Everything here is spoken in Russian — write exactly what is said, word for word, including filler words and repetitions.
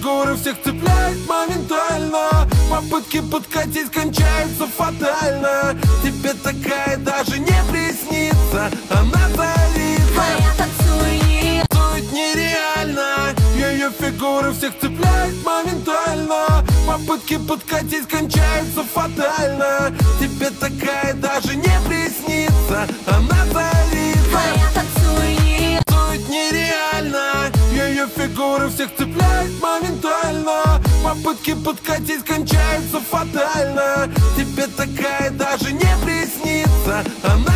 фигуры всех цепляет моментально. Попытки подкатить кончаются фатально. Тебе такая даже не приснится. Она царица, а я танцую и танцует нереально. Ее фигуры всех цепляет моментально. Попытки подкатить кончаются фатально. Тебе такая даже не приснится. Она царица, а я танцую и танцует нереально. Ее фигуры всех цепляет моментально. Попытки подкатить кончаются фатально. Тебе такая даже не приснится. Она